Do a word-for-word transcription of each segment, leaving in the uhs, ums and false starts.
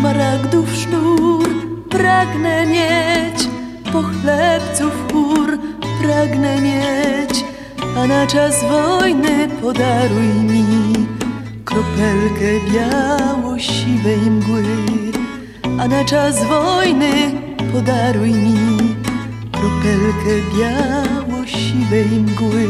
szmaragdów sznur pragnę mieć, pochlebców chór pragnę mieć, a na czas wojny podaruj mi kropelkę biało-siwej mgły, a na czas wojny podaruj mi kropelkę biało-siwej mgły.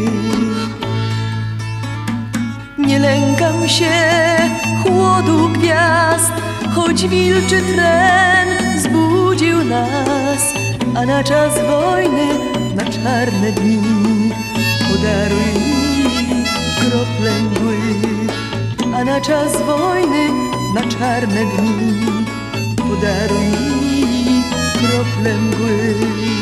Nie lękam się chłodu gwiazd, choć wilczy tren zbudził nas, a na czas wojny, na czarne dni podaruj mi krople mgły, a na czas wojny, na czarne dni podaruj mi krople mgły.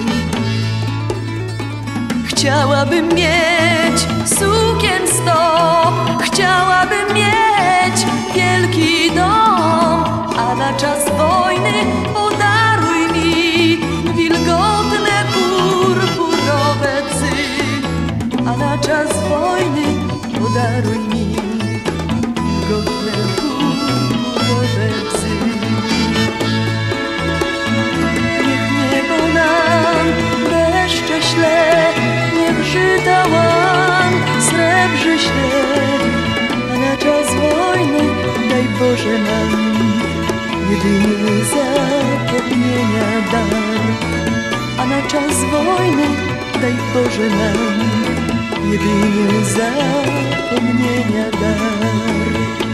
Chciałabym mieć sukien sto, chciałabym mieć wielki dom, a na czas wojny podaruj mi wilgotne purpurowe bzy, a na czas wojny podaruj mi wilgotne purpurowe bzy. Niech niebo nam deszcze śle, niech żyta łan srebrzy śled, a na czas wojny daj Boże nam jedynie zapomnienia dar, a na czas wojny daj Boże nam jedynie zapomnienia dar.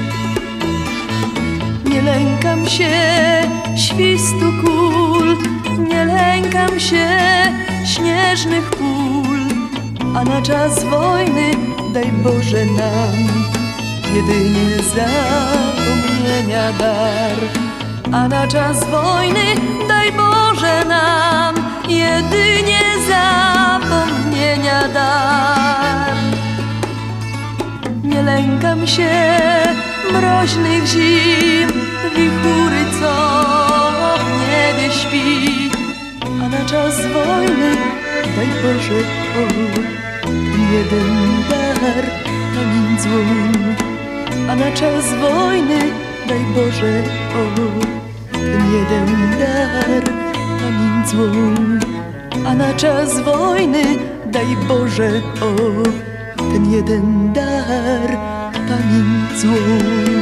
Nie lękam się świstu kul, nie lękam się śnieżnych pól, a na czas wojny daj Boże nam jedynie zapomnienia dar, a na czas wojny daj Boże nam jedynie zapomnienia dar. Nie lękam się mroźnych zim, wichury, co w niebie śpi, a na czas wojny daj Boże o jeden dar na złą, a na czas wojny daj Boże o ten jeden dar na złą, a na czas wojny daj Boże o ten jeden dar na złą.